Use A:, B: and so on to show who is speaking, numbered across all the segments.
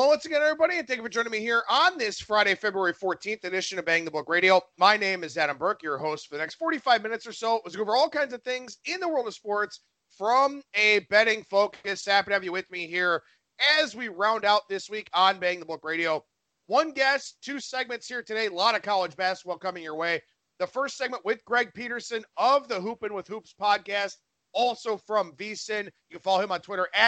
A: Hello once again, everybody, and thank you for joining me here on this Friday, February 14th edition of Bang the Book Radio. My name is Adam Burke, your host for the next 45 minutes or so. Let's go over all kinds of things in the world of sports from a betting focus. Happy to have you with me here as we round out this week on Bang the Book Radio. One guest, two segments here today. A lot of college basketball coming your way. The first segment with Greg Peterson of the Hoopin' with Hoops podcast, also from VSiN. You can follow him on Twitter at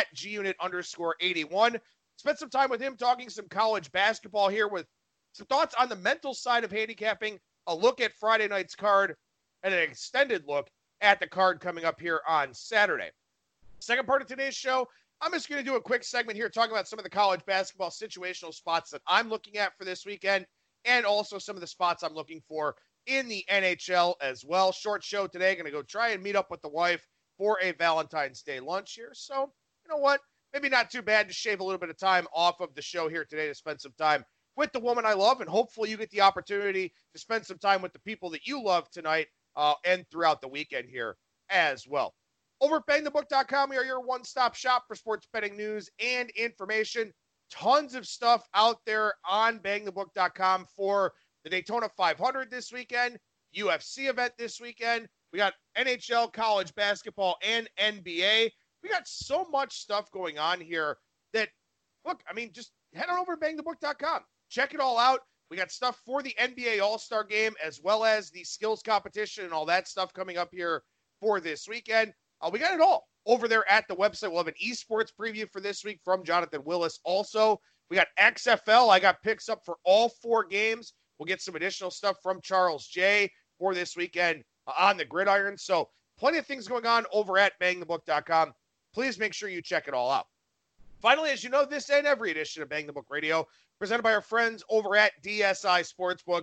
A: @GUnit_81. Spent some time with him talking some college basketball here with some thoughts on the mental side of handicapping, a look at Friday night's card, and an extended look at the card coming up here on Saturday. Second part of today's show, I'm just going to do a quick segment here talking about some of the college basketball situational spots that I'm looking at for this weekend, and also some of the spots I'm looking for in the NHL as well. Short show today, going to go try and meet up with the wife for a Valentine's Day lunch here. So, you know what? Maybe not too bad to shave a little bit of time off of the show here today to spend some time with the woman I love, and hopefully you get the opportunity to spend some time with the people that you love tonight and throughout the weekend here as well. Over at bangthebook.com, we are your one-stop shop for sports betting news and information. Tons of stuff out there on bangthebook.com for the Daytona 500 this weekend, UFC event this weekend. We got NHL, college basketball, and NBA. We got so much stuff going on here that, look, I mean, just head on over to bangthebook.com. Check it all out. We got stuff for the NBA All-Star Game as well as the skills competition and all that stuff coming up here for this weekend. We got it all over there at the website. We'll have an esports preview for this week from Jonathan Willis. Also, we got XFL. I got picks up for all 4 games. We'll get some additional stuff from Charles J. for this weekend on the gridiron. So plenty of things going on over at bangthebook.com. Please make sure you check it all out. Finally, as you know, this and every edition of Bang the Book Radio, presented by our friends over at DSI Sportsbook.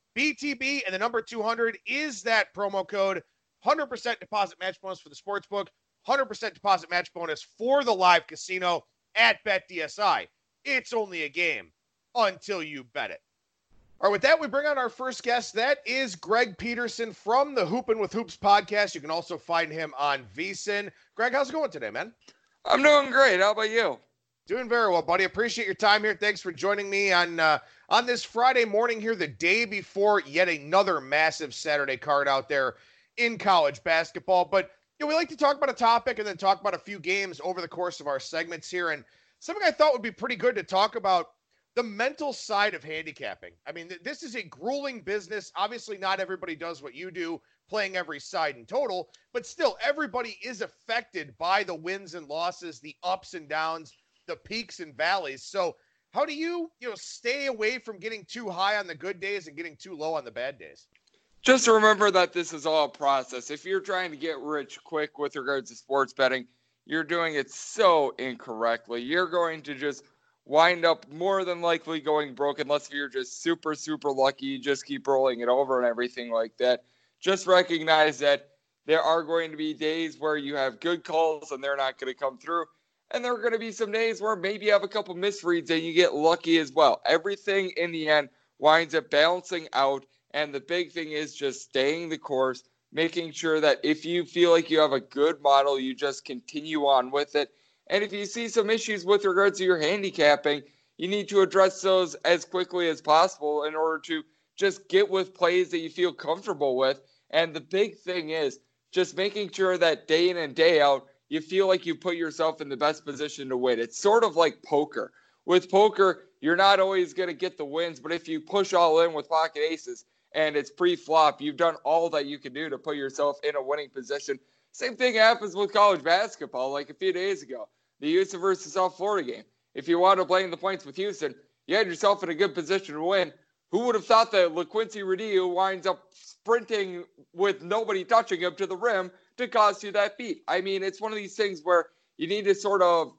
A: BTB and the number 200 is that promo code. 100% deposit match bonus for the Sportsbook. 100% deposit match bonus for the live casino at BetDSI. It's only a game until you bet it. All right, with that, we bring on our first guest. That is Greg Peterson from the Hoopin' with Hoops podcast. You can also find him on VSiN. Greg, how's it going today, man?
B: I'm doing great. How about you?
A: Doing very well, buddy. Appreciate your time here. Thanks for joining me on this Friday morning here, the day before yet another massive Saturday card out there in college basketball. But you know, we like to talk about a topic and then talk about a few games over the course of our segments here. And something I thought would be pretty good to talk about, the mental side of handicapping. I mean, this is a grueling business. Obviously, not everybody does what you do, playing every side in total, but still, everybody is affected by the wins and losses, the ups and downs, the peaks and valleys. So how do you stay away from getting too high on the good days and getting too low on the bad days?
B: Just remember that this is all a process. If you're trying to get rich quick with regards to sports betting, you're doing it so incorrectly. You're going to just wind up more than likely going broke unless you're just super, super lucky. You just keep rolling it over and everything like that. Just recognize that there are going to be days where you have good calls and they're not going to come through. And there are going to be some days where maybe you have a couple misreads and you get lucky as well. Everything in the end winds up balancing out. And the big thing is just staying the course, making sure that if you feel like you have a good model, you just continue on with it. And if you see some issues with regards to your handicapping, you need to address those as quickly as possible in order to just get with plays that you feel comfortable with. And the big thing is just making sure that day in and day out, you feel like you put yourself in the best position to win. It's sort of like poker. With poker, you're not always going to get the wins, but if you push all in with pocket aces and it's pre-flop, you've done all that you can do to put yourself in a winning position. Same thing happens with college basketball. Like a few days ago, the Houston versus South Florida game. If you wanted to play in the points with Houston, you had yourself in a good position to win. Who would have thought that LaQuincy Rodeo winds up sprinting with nobody touching him to the rim to cost you that beat? I mean, it's one of these things where you need to sort of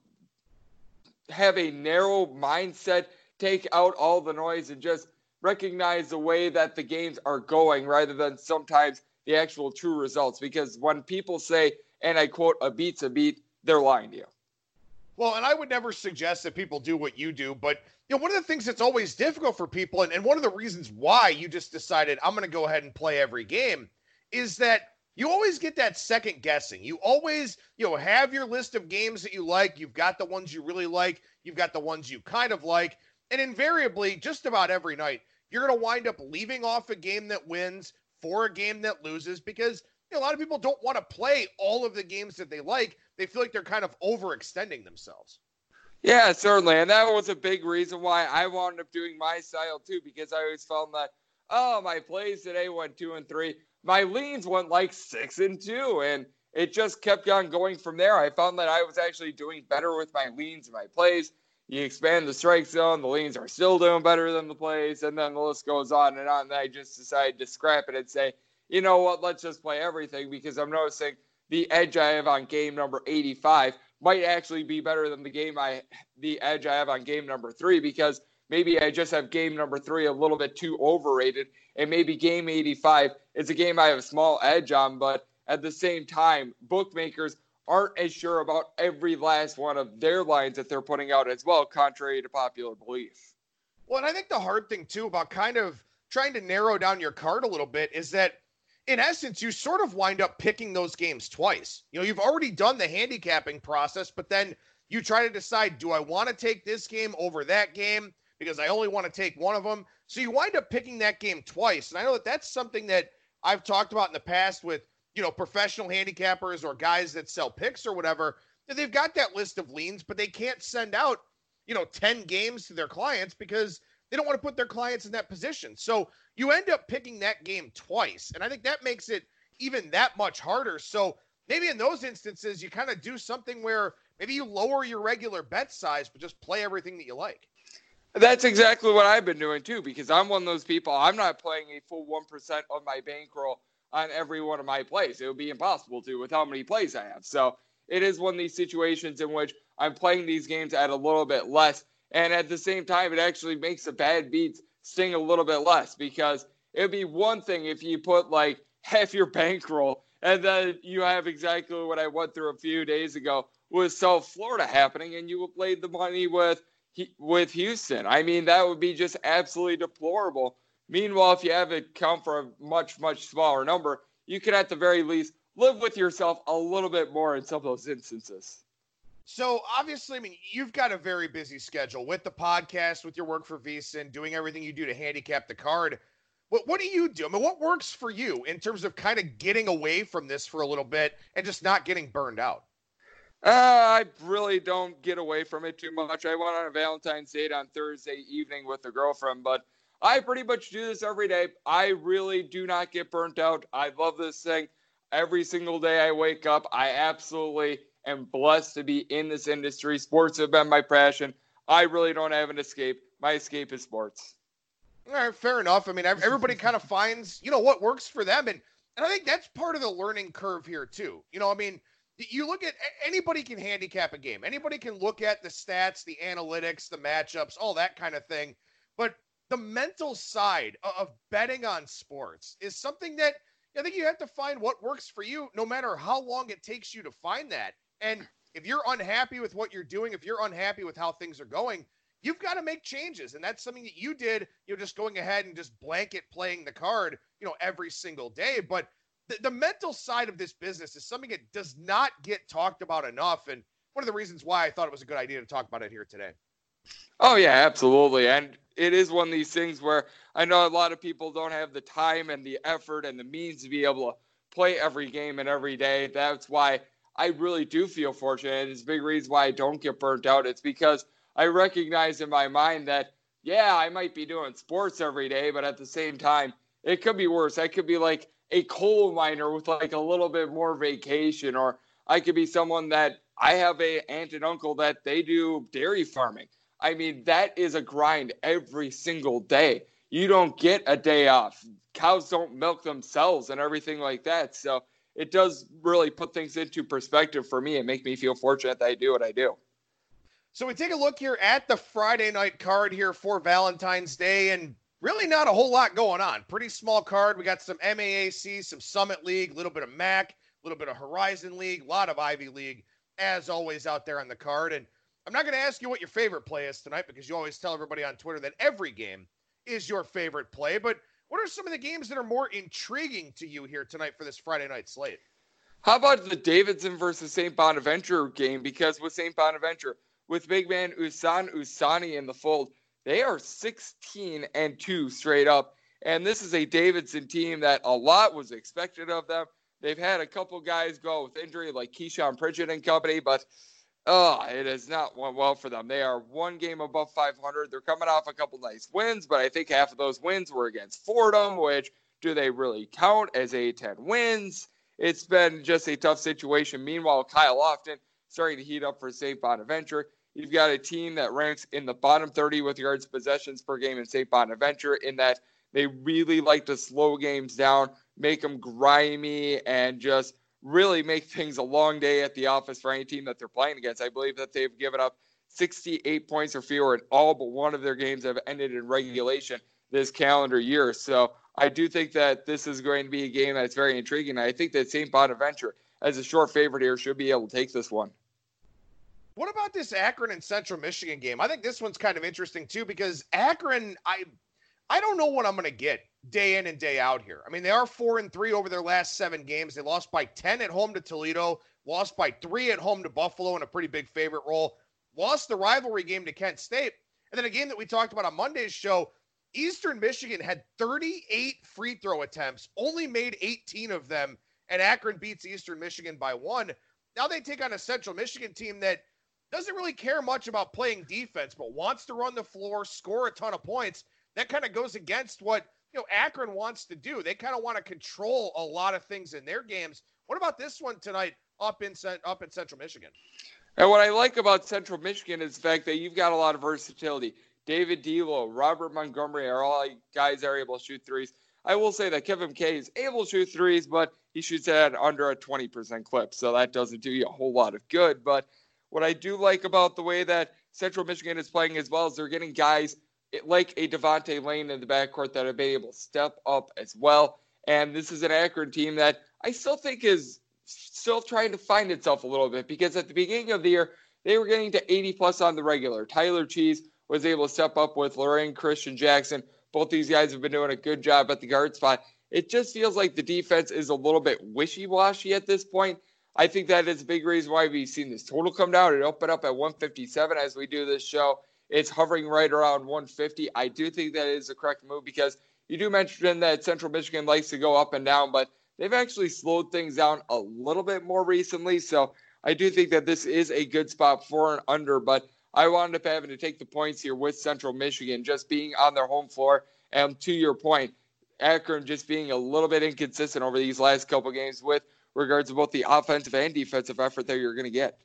B: have a narrow mindset, take out all the noise, and just recognize the way that the games are going rather than sometimes the actual true results. Because when people say, and I quote, a beat's a beat, they're lying to you.
A: Well, and I would never suggest that people do what you do, but one of the things that's always difficult for people, and one of the reasons why you just decided I'm going to go ahead and play every game, is that you always get that second guessing. You always, have your list of games that you like. You've got the ones you really like. You've got the ones you kind of like. And invariably, just about every night, you're going to wind up leaving off a game that wins for a game that loses because a lot of people don't want to play all of the games that they like. They feel like they're kind of overextending themselves.
B: Yeah, certainly. And that was a big reason why I wound up doing my style too, because I always found that, my plays today went 2 and 3. My leans went like 6 and 2. And it just kept on going from there. I found that I was actually doing better with my leans and my plays. You expand the strike zone, the leans are still doing better than the plays, and then the list goes on and on. And I just decided to scrap it and say, you know what, let's just play everything, because I'm noticing the edge I have on game number 85 might actually be better than the edge I have on game number 3, because maybe I just have game number 3 a little bit too overrated, and maybe game 85 is a game I have a small edge on, but at the same time, bookmakers aren't as sure about every last one of their lines that they're putting out as well, contrary to popular belief.
A: Well, and I think the hard thing too about kind of trying to narrow down your card a little bit is that in essence, you sort of wind up picking those games twice. You've already done the handicapping process, but then you try to decide, do I want to take this game over that game because I only want to take one of them? So you wind up picking that game twice. And I know that that's something that I've talked about in the past with, professional handicappers or guys that sell picks or whatever. They've got that list of leans, but they can't send out, 10 games to their clients because they don't want to put their clients in that position. So you end up picking that game twice. And I think that makes it even that much harder. So maybe in those instances, you kind of do something where maybe you lower your regular bet size, but just play everything that you like.
B: That's exactly what I've been doing too, because I'm one of those people. I'm not playing a full 1% of my bankroll on every one of my plays. It would be impossible to with how many plays I have. So it is one of these situations in which I'm playing these games at a little bit less. And at the same time, it actually makes the bad beats sting a little bit less, because it would be one thing if you put like half your bankroll and then you have exactly what I went through a few days ago with South Florida happening and you played the money with Houston. I mean, that would be just absolutely deplorable. Meanwhile, if you have it count for a much, much smaller number, you can at the very least live with yourself a little bit more in some of those instances.
A: So obviously, I mean, you've got a very busy schedule with the podcast, with your work for VSiN, doing everything you do to handicap the card. What do you do? I mean, what works for you in terms of kind of getting away from this for a little bit and just not getting burned out?
B: I really don't get away from it too much. I went on a Valentine's date on Thursday evening with a girlfriend, but I pretty much do this every day. I really do not get burnt out. I love this thing. Every single day I wake up, I absolutely am blessed to be in this industry. Sports have been my passion. I really don't have an escape. My escape is sports.
A: All right, fair enough. I mean, everybody kind of finds, what works for them. And I think that's part of the learning curve here, too. I mean, you look at anybody can handicap a game. Anybody can look at the stats, the analytics, the matchups, all that kind of thing. But the mental side of betting on sports is something that I think you have to find what works for you, no matter how long it takes you to find that. And if you're unhappy with what you're doing, if you're unhappy with how things are going, you've got to make changes. And that's something that you did, just going ahead and just blanket playing the card, every single day. But the mental side of this business is something that does not get talked about enough. And one of the reasons why I thought it was a good idea to talk about it here today.
B: Oh, yeah, absolutely. And it is one of these things where I know a lot of people don't have the time and the effort and the means to be able to play every game and every day. That's why I really do feel fortunate. It's a big reason why I don't get burnt out. It's because I recognize in my mind that, yeah, I might be doing sports every day, but at the same time, it could be worse. I could be like a coal miner with like a little bit more vacation, or I could be someone that I have a aunt and uncle that they do dairy farming. I mean, that is a grind every single day. You don't get a day off. Cows don't milk themselves and everything like that. So it does really put things into perspective for me and make me feel fortunate that I do what I do.
A: So we take a look here at the Friday night card here for Valentine's Day, and really not a whole lot going on. Pretty small card. We got some MAAC, some Summit League, a little bit of MAC, a little bit of Horizon League, a lot of Ivy League, as always, out there on the card. And I'm not going to ask you what your favorite play is tonight, because you always tell everybody on Twitter that every game is your favorite play. But what are some of the games that are more intriguing to you here tonight for this Friday night slate?
B: How about the Davidson versus St. Bonaventure game? Because with St. Bonaventure, with big man Usan Usani in the fold, they are 16-2 straight up. And this is a Davidson team that a lot was expected of them. They've had a couple guys go with injury like Keyshawn Pritchett and company, but it has not went well for them. They are one game above 500. They're coming off a couple nice wins, but I think half of those wins were against Fordham, which do they really count as A-10 wins? It's been just a tough situation. Meanwhile, Kyle Lofton starting to heat up for St. Bonaventure. You've got a team that ranks in the bottom 30 with regards to possessions per game in St. Bonaventure, in that they really like to slow games down, make them grimy, and just really make things a long day at the office for any team that they're playing against. I believe that they've given up 68 points or fewer in all but one of their games that have ended in regulation this calendar year. So I do think that this is going to be a game that's very intriguing. I think that St. Bonaventure, as a short favorite here, should be able to take this one.
A: What about this Akron and Central Michigan game? I think this one's kind of interesting too, because Akron, I don't know what I'm going to get day in and day out here. I mean, they are 4-3 over their last 7 games. They lost by 10 at home to Toledo, lost by 3 at home to Buffalo in a pretty big favorite role, lost the rivalry game to Kent State. And then a game that we talked about on Monday's show, Eastern Michigan had 38 free throw attempts, only made 18 of them, and Akron beats Eastern Michigan by 1. Now they take on a Central Michigan team that doesn't really care much about playing defense, but wants to run the floor, score a ton of points. That kind of goes against what Akron wants to do. They kind of want to control a lot of things in their games. What about this one tonight up in Central Michigan?
B: And what I like about Central Michigan is the fact that you've got a lot of versatility. David D'Lo, Robert Montgomery are all guys that are able to shoot threes. I will say that Kevin Kay is able to shoot threes, but he shoots at under a 20% clip, so that doesn't do you a whole lot of good. But what I do like about the way that Central Michigan is playing as well is they're getting guys like a Devontae Lane in the backcourt that have been able to step up as well. And this is an Akron team that I still think is still trying to find itself a little bit, because at the beginning of the year, they were getting to 80-plus on the regular. Tyler Cheese was able to step up with Lorraine Christian Jackson. Both these guys have been doing a good job at the guard spot. It just feels like the defense is a little bit wishy-washy at this point. I think that is a big reason why we've seen this total come down. It opened up at 157 as we do this show. It's hovering right around 150. I do think that is the correct move, because you do mention that Central Michigan likes to go up and down, but they've actually slowed things down a little bit more recently. So I do think that this is a good spot for an under, but I wound up having to take the points here with Central Michigan just being on their home floor. And to your point, Akron just being a little bit inconsistent over these last couple games with regards to both the offensive and defensive effort that you're going to get.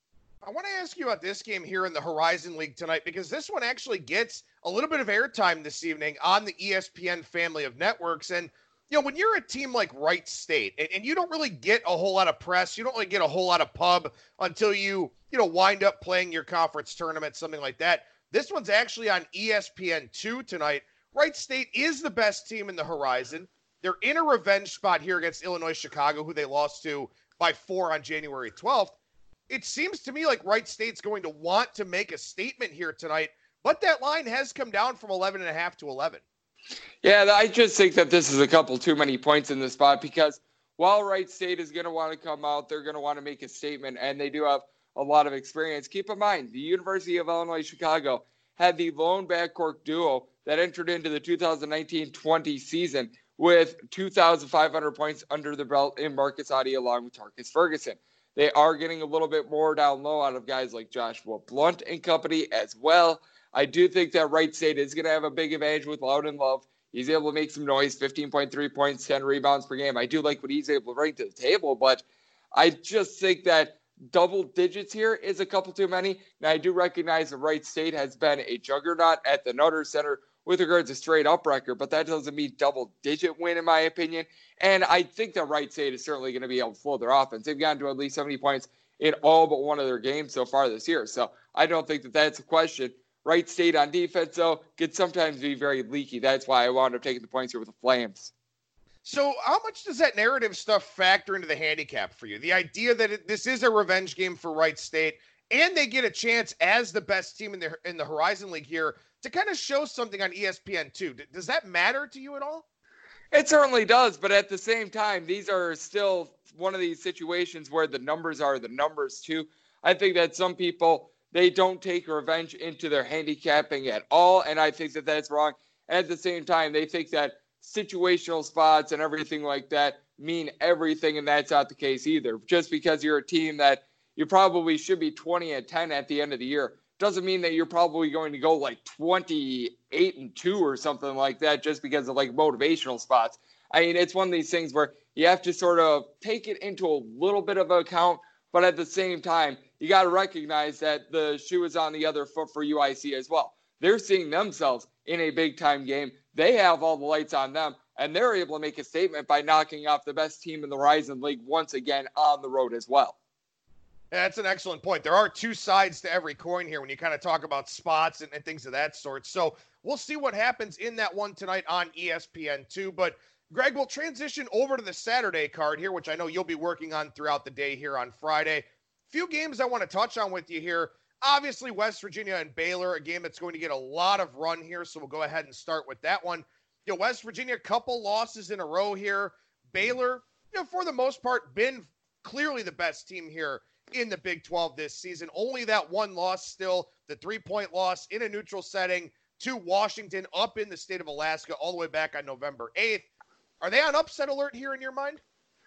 A: I want to ask you about this game here in the Horizon League tonight, because this one actually gets a little bit of airtime this evening on the ESPN family of networks. And, when you're a team like Wright State and you don't really get a whole lot of press, you don't really get a whole lot of pub until you wind up playing your conference tournament, something like that. This one's actually on ESPN2 tonight. Wright State is the best team in the Horizon. They're in a revenge spot here against Illinois Chicago, who they lost to by 4 on January 12th. It seems to me like Wright State's going to want to make a statement here tonight, but that line has come down from 11.5 to 11.
B: Yeah, I just think that this is a couple too many points in this spot, because while Wright State is going to want to come out, they're going to want to make a statement, and they do have a lot of experience. Keep in mind, the University of Illinois Chicago had the lone backcourt duo that entered into the 2019-20 season with 2,500 points under the belt in Marcus Adi along with Tarkus Ferguson. They are getting a little bit more down low out of guys like Joshua Blunt and company as well. I do think that Wright State is going to have a big advantage with Loudon Love. He's able to make some noise, 15.3 points, 10 rebounds per game. I do like what he's able to bring to the table, but I just think that double digits here is a couple too many. Now, I do recognize that Wright State has been a juggernaut at the Nutter Center with regards to straight up record, but that doesn't mean double digit win, in my opinion. And I think that Wright State is certainly going to be able to flow their offense. They've gotten to at least 70 points in all but one of their games so far this year. So I don't think that that's a question. Wright State on defense, though, can sometimes be very leaky. That's why I wound up taking the points here with the Flames.
A: So how much does that narrative stuff factor into the handicap for you? The idea that this is a revenge game for Wright State, and they get a chance as the best team in the Horizon League here to kind of show something on ESPN2. Does that matter to you at all?
B: It certainly does, but at the same time, these are still one of these situations where the numbers are the numbers too. I think that some people, they don't take revenge into their handicapping at all, and I think that that's wrong. At the same time, they think that situational spots and everything like that mean everything, and that's not the case either. Just because you're a team that you probably should be 20-10 at the end of the year doesn't mean that you're probably going to go like 28-2 or something like that just because of like motivational spots. I mean, it's one of these things where you have to sort of take it into a little bit of account, but at the same time, you got to recognize that the shoe is on the other foot for UIC as well. They're seeing themselves in a big-time game. They have all the lights on them, and they're able to make a statement by knocking off the best team in the Horizon League once again on the road as well.
A: That's an excellent point. There are two sides to every coin here when you kind of talk about spots and things of that sort. So we'll see what happens in that one tonight on ESPN2. But Greg, we'll transition over to the Saturday card here, which I know you'll be working on throughout the day here on Friday. Few games I want to touch on with you here. Obviously, West Virginia and Baylor, a game that's going to get a lot of run here. So we'll go ahead and start with that one. West Virginia, a couple losses in a row here. Baylor, for the most part, been clearly the best team here in the Big 12 this season. Only that one loss still, the 3-point loss in a neutral setting to Washington up in the state of Alaska all the way back on November 8th. Are they on upset alert here in your mind?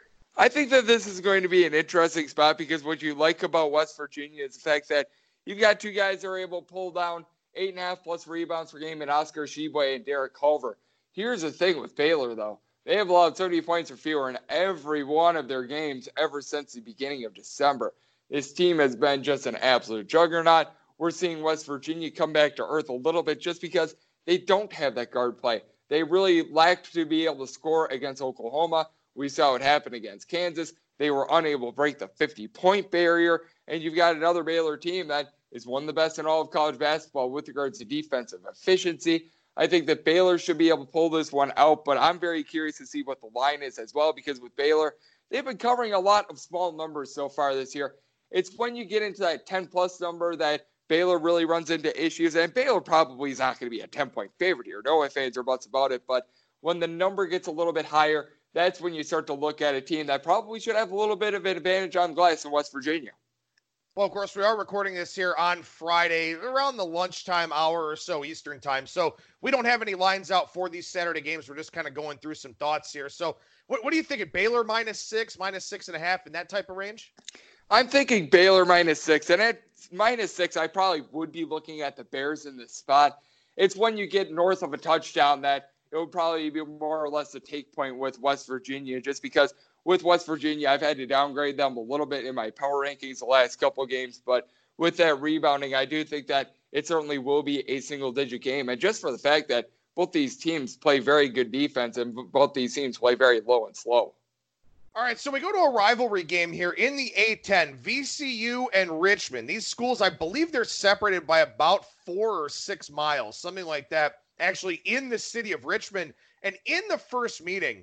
B: I think that this is going to be an interesting spot because what you like about West Virginia is the fact that you've got two guys that are able to pull down 8.5 plus rebounds per game in Oscar Tshiebwe and Derek Culver. Here's the thing with Baylor, though. They have allowed 70 points or fewer in every one of their games ever since the beginning of December. This team has been just an absolute juggernaut. We're seeing West Virginia come back to earth a little bit just because they don't have that guard play. They really lacked to be able to score against Oklahoma. We saw what happened against Kansas. They were unable to break the 50-point barrier. And you've got another Baylor team that is one of the best in all of college basketball with regards to defensive efficiency. I think that Baylor should be able to pull this one out, but I'm very curious to see what the line is as well, because with Baylor, they've been covering a lot of small numbers so far this year. It's when you get into that 10-plus number that Baylor really runs into issues, and Baylor probably is not going to be a 10-point favorite here. No ifs, ands, or buts about it, but when the number gets a little bit higher, that's when you start to look at a team that probably should have a little bit of an advantage on glass in West Virginia.
A: Well, of course, we are recording this here on Friday around the lunchtime hour or so Eastern time. So we don't have any lines out for these Saturday games. We're just kind of going through some thoughts here. So what do you think of Baylor -6, -6.5 in that type of range?
B: I'm thinking Baylor -6. And at -6, I probably would be looking at the Bears in this spot. It's when you get north of a touchdown that it would probably be more or less a take point with West Virginia, just because with West Virginia, I've had to downgrade them a little bit in my power rankings the last couple of games. But with that rebounding, I do think that it certainly will be a single-digit game. And just for the fact that both these teams play very good defense and both these teams play very low and slow.
A: All right, so we go to a rivalry game here in the A-10, VCU and Richmond. These schools, I believe they're separated by about 4 or 6 miles, something like that, actually in the city of Richmond. And in the first meeting,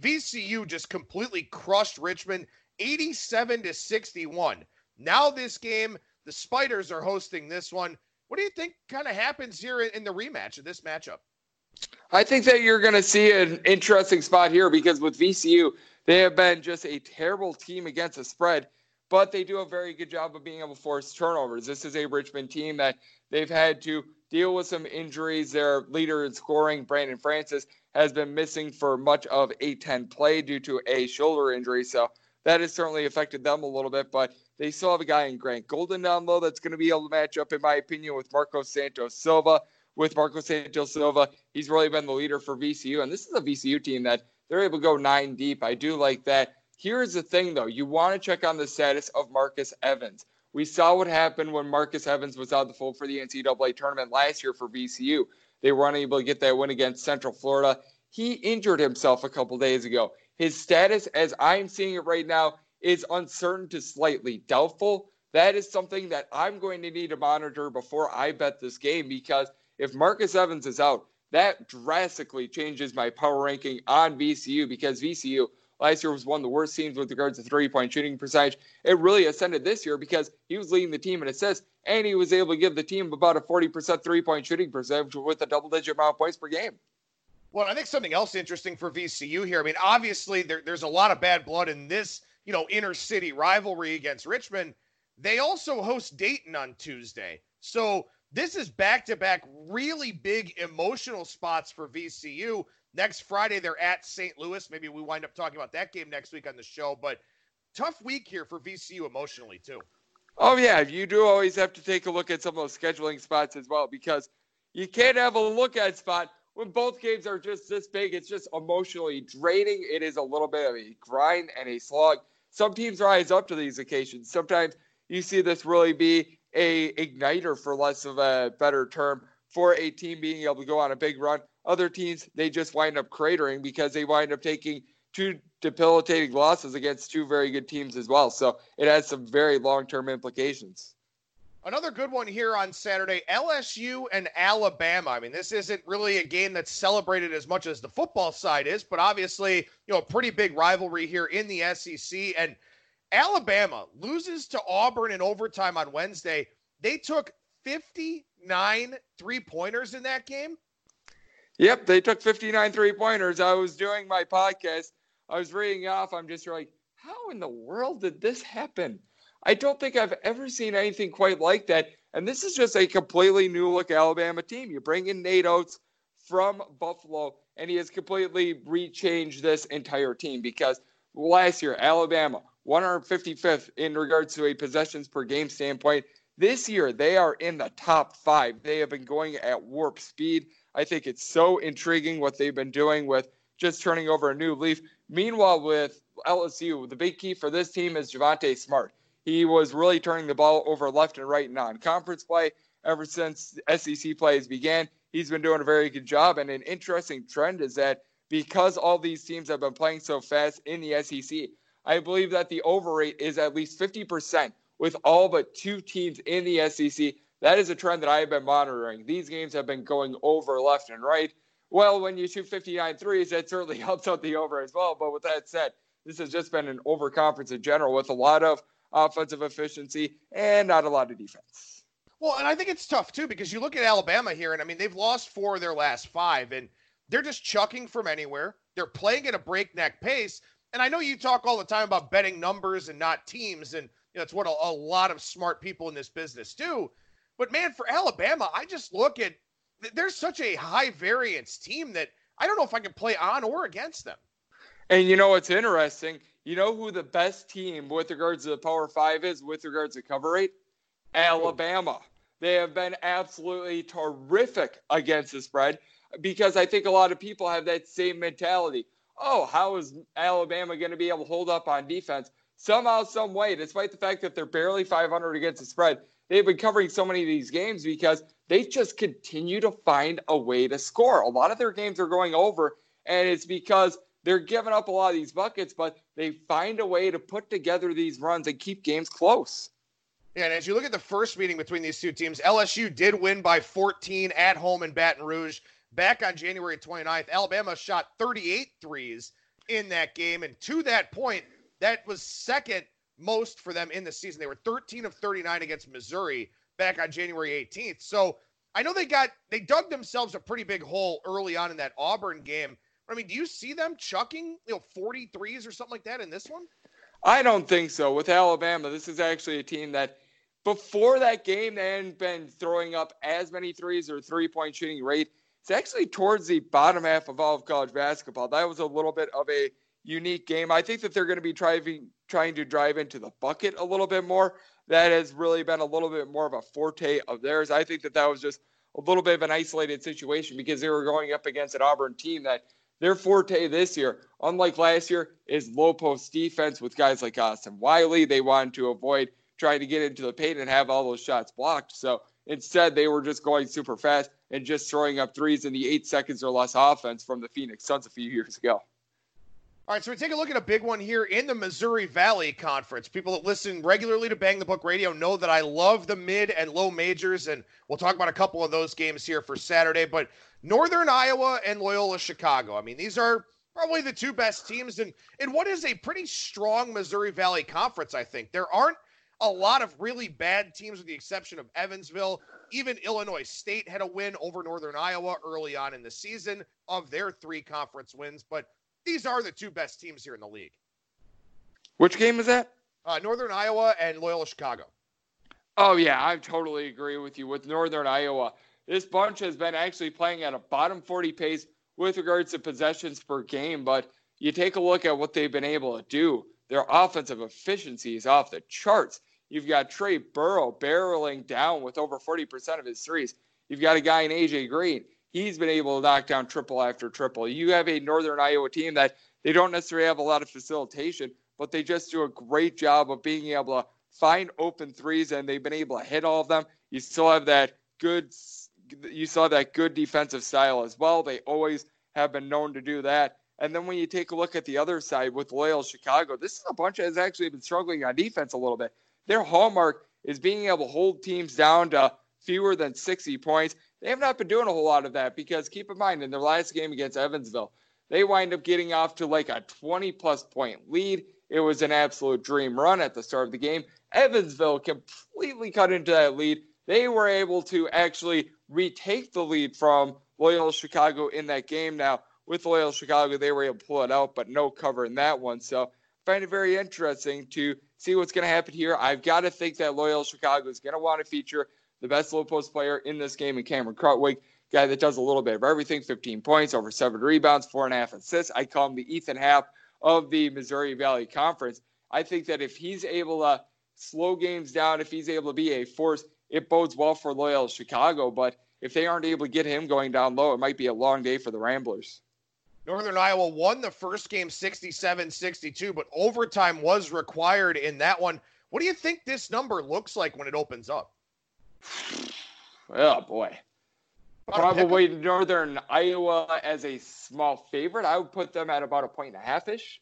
A: VCU just completely crushed Richmond 87-61. Now this game, the Spiders are hosting this one. What do you think kind of happens here in the rematch of this matchup?
B: I think that you're going to see an interesting spot here because with VCU, they have been just a terrible team against the spread, but they do a very good job of being able to force turnovers. This is a Richmond team that they've had to deal with some injuries. Their leader in scoring, Brandon Francis, has been missing for much of A-10 play due to a shoulder injury, so that has certainly affected them a little bit, but they still have a guy in Grant Golden down low that's going to be able to match up, in my opinion, with Marcos Santos Silva. With Marcos Santos Silva, he's really been the leader for VCU, and this is a VCU team that they're able to go 9 deep. I do like that. Here's the thing, though. You want to check on the status of Marcus Evans. We saw what happened when Marcus Evans was out of the fold for the NCAA tournament last year for VCU. They were unable to get that win against Central Florida. He injured himself a couple days ago. His status, as I'm seeing it right now, is uncertain to slightly doubtful. That is something that I'm going to need to monitor before I bet this game, because if Marcus Evans is out, that drastically changes my power ranking on VCU, because VCU last year was one of the worst teams with regards to three-point shooting percentage. It really ascended this year because he was leading the team in assists, and he was able to give the team about a 40% three-point shooting percentage with a double-digit amount of points per game.
A: Well, I think something else interesting for VCU here. I mean, obviously there's a lot of bad blood in this, inner city rivalry against Richmond. They also host Dayton on Tuesday. So this is back-to-back really big emotional spots for VCU. Next Friday, they're at St. Louis. Maybe we wind up talking about that game next week on the show. But tough week here for VCU emotionally, too.
B: Oh, yeah. You do always have to take a look at some of those scheduling spots as well, because you can't have a look-at spot when both games are just this big. It's just emotionally draining. It is a little bit of a grind and a slog. Some teams rise up to these occasions. Sometimes you see this really be a igniter, for less of a better term, for a team being able to go on a big run. Other teams, they just wind up cratering because they wind up taking two debilitating losses against two very good teams as well. So it has some very long-term implications.
A: Another good one here on Saturday, LSU and Alabama. I mean, this isn't really a game that's celebrated as much as the football side is, but obviously, a pretty big rivalry here in the SEC. And Alabama loses to Auburn in overtime on Wednesday. They took 59 three-pointers in that game.
B: Yep, they took 59 three-pointers. I was doing my podcast. I was reading off. I'm just like, how in the world did this happen? I don't think I've ever seen anything quite like that. And this is just a completely new-look Alabama team. You bring in Nate Oates from Buffalo, and he has completely rechanged this entire team, because last year, Alabama, 155th in regards to a possessions per game standpoint. This year, they are in the top 5. They have been going at warp speed. I think it's so intriguing what they've been doing with just turning over a new leaf. Meanwhile, with LSU, the big key for this team is Javonte Smart. He was really turning the ball over left and right in non-conference play ever since SEC plays began. He's been doing a very good job. And an interesting trend is that because all these teams have been playing so fast in the SEC, I believe that the over rate is at least 50% with all but 2 teams in the SEC. That is a trend that I have been monitoring. These games have been going over left and right. Well, when you shoot 59 threes, that certainly helps out the over as well. But with that said, this has just been an over conference in general with a lot of offensive efficiency and not a lot of defense.
A: Well, and I think it's tough, too, because you look at Alabama here, and I mean, they've lost 4 of their last 5, and they're just chucking from anywhere. They're playing at a breakneck pace. And I know you talk all the time about betting numbers and not teams, and that's what a lot of smart people in this business do. But, man, for Alabama, I just look at – there's such a high-variance team that I don't know if I can play on or against them.
B: And you know what's interesting? You know who the best team with regards to the Power 5 is with regards to cover rate? Alabama. They have been absolutely terrific against the spread, because I think a lot of people have that same mentality. Oh, how is Alabama going to be able to hold up on defense? Somehow, some way, despite the fact that they're barely 500 against the spread, they've been covering so many of these games because they just continue to find a way to score. A lot of their games are going over, and it's because they're giving up a lot of these buckets, but they find a way to put together these runs and keep games close.
A: Yeah, and as you look at the first meeting between these two teams, LSU did win by 14 at home in Baton Rouge. Back on January 29th, Alabama shot 38 threes in that game. And to that point, that was second most for them in the season. They were 13 of 39 against Missouri back on January 18th. So I know they dug themselves a pretty big hole early on in that Auburn game. I mean, do you see them chucking 43s or something like that in this one?
B: I don't think so. With Alabama, this is actually a team that before that game, they hadn't been throwing up as many threes or three-point shooting rate. It's actually towards the bottom half of all of college basketball. That was a little bit of a unique game. I think that they're going to be trying to drive into the bucket a little bit more. That has really been a little bit more of a forte of theirs. I think that was just a little bit of an isolated situation because they were going up against an Auburn team that their forte this year, unlike last year, is low post defense with guys like Austin Wiley. They wanted to avoid trying to get into the paint and have all those shots blocked. So instead, they were just going super fast and just throwing up threes in the 8 seconds or less offense from the Phoenix Suns a few years ago.
A: All right, so we take a look at a big one here in the Missouri Valley Conference. People that listen regularly to Bang the Book Radio know that I love the mid and low majors, and we'll talk about a couple of those games here for Saturday. But Northern Iowa and Loyola Chicago, I mean, these are probably the 2 best teams in what is a pretty strong Missouri Valley Conference, I think. There aren't a lot of really bad teams with the exception of Evansville. Even Illinois State had a win over Northern Iowa early on in the season of their 3 conference wins. But these are the 2 best teams here in the league.
B: Which game is that?
A: Northern Iowa and Loyola Chicago.
B: Oh, yeah, I totally agree with you. With Northern Iowa, this bunch has been actually playing at a bottom 40 pace with regards to possessions per game. But you take a look at what they've been able to do. Their offensive efficiency is off the charts. You've got Trey Burrow barreling down with over 40% of his threes. You've got a guy in A.J. Green. He's been able to knock down triple after triple. You have a Northern Iowa team that they don't necessarily have a lot of facilitation, but they just do a great job of being able to find open threes, and they've been able to hit all of them. You still have that good defensive style as well. They always have been known to do that. And then when you take a look at the other side with Loyola Chicago, this is a bunch that has actually been struggling on defense a little bit. Their hallmark is being able to hold teams down to fewer than 60 points. They have not been doing a whole lot of that because keep in mind, in their last game against Evansville, they wind up getting off to like a 20-plus point lead. It was an absolute dream run at the start of the game. Evansville completely cut into that lead. They were able to actually retake the lead from Loyola Chicago in that game. Now, with Loyola Chicago, they were able to pull it out, but no cover in that one. So I find it very interesting to see what's going to happen here. I've got to think that Loyola Chicago is going to want to feature the best low post player in this game in Cameron Krutwig, guy that does a little bit of everything, 15 points, over 7 rebounds, 4.5 assists. I call him the Ethan Happ of the Missouri Valley Conference. I think that if he's able to slow games down, if he's able to be a force, it bodes well for Loyola Chicago. But if they aren't able to get him going down low, it might be a long day for the Ramblers.
A: Northern Iowa won the first game 67-62, but overtime was required in that one. What do you think this number looks like when it opens up?
B: Oh, boy. Probably Northern Iowa as a small favorite. I would put them at about 1.5-ish.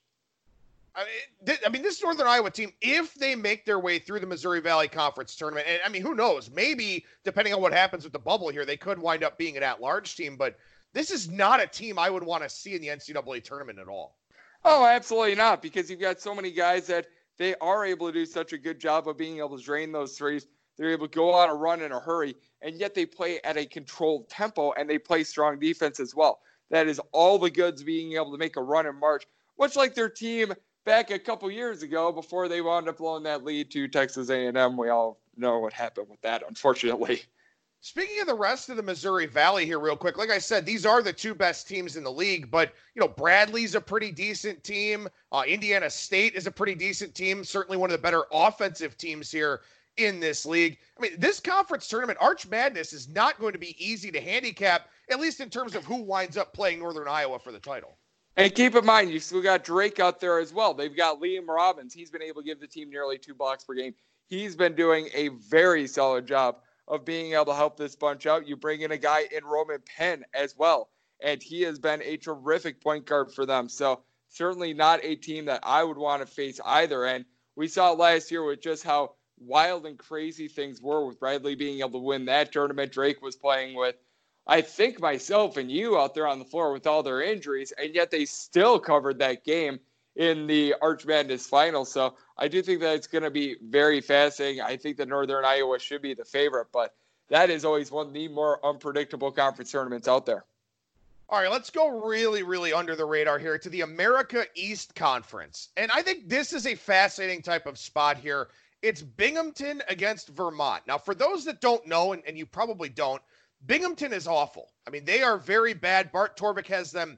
A: I mean, this Northern Iowa team, if they make their way through the Missouri Valley Conference tournament, and I mean, who knows? Maybe, depending on what happens with the bubble here, they could wind up being an at-large team, but this is not a team I would want to see in the NCAA tournament at all.
B: Oh, absolutely not, because you've got so many guys that they are able to do such a good job of being able to drain those threes. They're able to go on a run in a hurry, and yet they play at a controlled tempo, and they play strong defense as well. That is all the goods being able to make a run in March, much like their team back a couple years ago before they wound up blowing that lead to Texas A&M. We all know what happened with that, unfortunately.
A: Speaking of the rest of the Missouri Valley here real quick, like I said, these are the 2 best teams in the league, but, Bradley's a pretty decent team. Indiana State is a pretty decent team, certainly one of the better offensive teams here in this league. I mean, this conference tournament, Arch Madness, is not going to be easy to handicap, at least in terms of who winds up playing Northern Iowa for the title.
B: And keep in mind, you still got Drake out there as well. They've got Liam Robbins. He's been able to give the team nearly 2 blocks per game. He's been doing a very solid job of being able to help this bunch out. You bring in a guy in Roman Penn as well, and he has been a terrific point guard for them. So certainly not a team that I would want to face either. And we saw it last year with just how wild and crazy things were with Bradley being able to win that tournament. Drake was playing with, I think, myself and you out there on the floor with all their injuries, and yet they still covered that game in the Arch Madness final. So I do think that it's going to be very fascinating. I think that Northern Iowa should be the favorite, but that is always one of the more unpredictable conference tournaments out there.
A: All right, let's go really, really under the radar here to the America East Conference. And I think this is a fascinating type of spot here. It's Binghamton against Vermont. Now, for those that don't know, and you probably don't, Binghamton is awful. I mean, they are very bad. Bart Torvik has them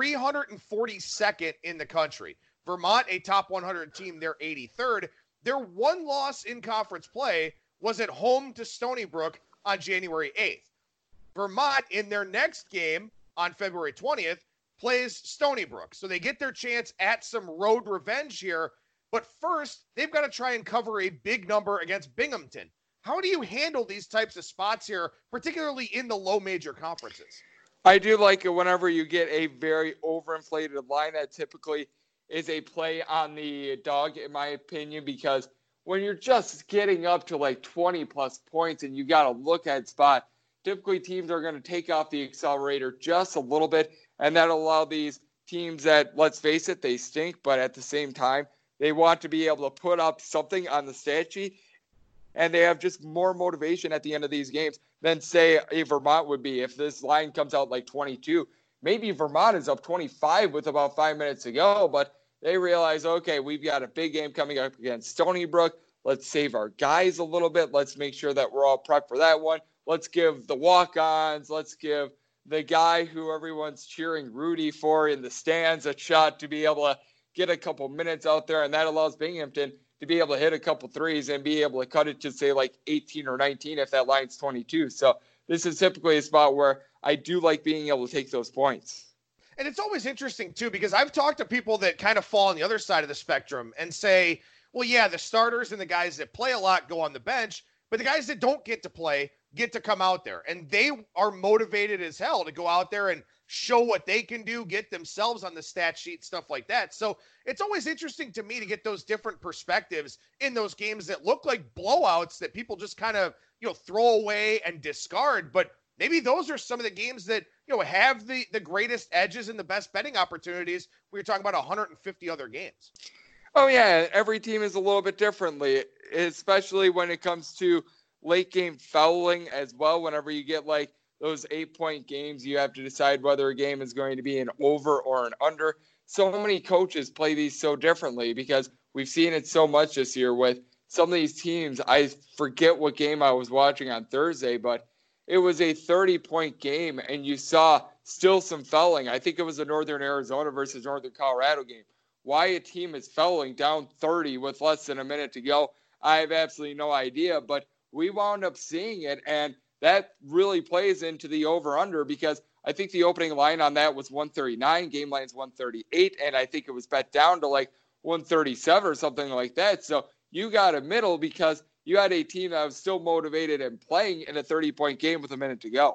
A: 342nd in the country. Vermont, a top 100 team, they're 83rd. Their one loss in conference play was at home to Stony Brook on January 8th. Vermont, in their next game on February 20th, plays Stony Brook. So they get their chance at some road revenge here. But first, they've got to try and cover a big number against Binghamton. How do you handle these types of spots here, particularly in the low major conferences?
B: I do like it whenever you get a very overinflated line. That typically is a play on the dog, in my opinion, because when you're just getting up to like 20-plus points and you got to look at spot, typically teams are going to take off the accelerator just a little bit, and that'll allow these teams that, let's face it, they stink, but at the same time, They want to be able to put up something on the stat sheet, and they have just more motivation at the end of these games than, say, a Vermont would be. If this line comes out like 22, maybe Vermont is up 25 with about 5 minutes to go, but they realize, okay, we've got a big game coming up against Stony Brook. Let's save our guys a little bit. Let's make sure that we're all prepped for that one. Let's give the walk-ons, let's give the guy who everyone's cheering Rudy for in the stands a shot to be able to get a couple minutes out there, and that allows Binghamton to be able to hit a couple threes and be able to cut it to, say, like 18 or 19 if that line's 22. So this is typically a spot where I do like being able to take those points.
A: And it's always interesting, too, because I've talked to people that kind of fall on the other side of the spectrum and say, well, yeah, the starters and the guys that play a lot go on the bench, but the guys that don't get to play get to come out there. And they are motivated as hell to go out there and show what they can do, get themselves on the stat sheet, stuff like that. So it's always interesting to me to get those different perspectives in those games that look like blowouts that people just kind of, throw away and discard. But maybe those are some of the games that, have the greatest edges and the best betting opportunities. We're talking about 150 other games.
B: Oh, yeah. Every team is a little bit differently, especially when it comes to late game fouling as well. Whenever you get like those 8-point games, you have to decide whether a game is going to be an over or an under. So many coaches play these so differently because we've seen it so much this year with some of these teams. I forget what game I was watching on Thursday, but it was a 30-point game, and you saw still some fouling. I think it was a Northern Arizona versus Northern Colorado game. Why a team is fouling down 30 with less than a minute to go, I have absolutely no idea, but we wound up seeing it, and that really plays into the over-under because I think the opening line on that was 139, game line's 138, and I think it was bet down to like 137 or something like that. So you got a middle because you had a team that was still motivated and playing in a 30-point game with a minute to go.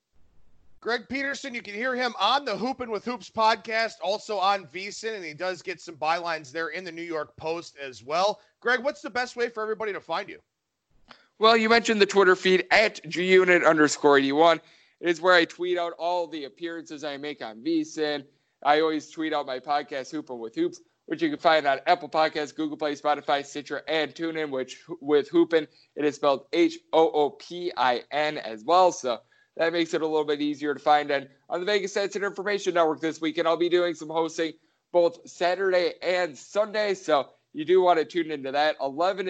A: Greg Peterson, you can hear him on the Hoopin' with Hoops podcast, also on VSiN, and he does get some bylines there in the New York Post as well. Greg, what's the best way for everybody to find you?
B: Well, you mentioned the Twitter feed at @GUnit_81. It is where I tweet out all the appearances I make on VSiN. I always tweet out my podcast, Hoopin' with Hoops, which you can find on Apple Podcasts, Google Play, Spotify, Stitcher, and TuneIn, which with Hoopin, it is spelled HOOPIN as well. So that makes it a little bit easier to find. And on the Vegas Stats and Information Network this weekend, I'll be doing some hosting both Saturday and Sunday. So you do want to tune into that, 11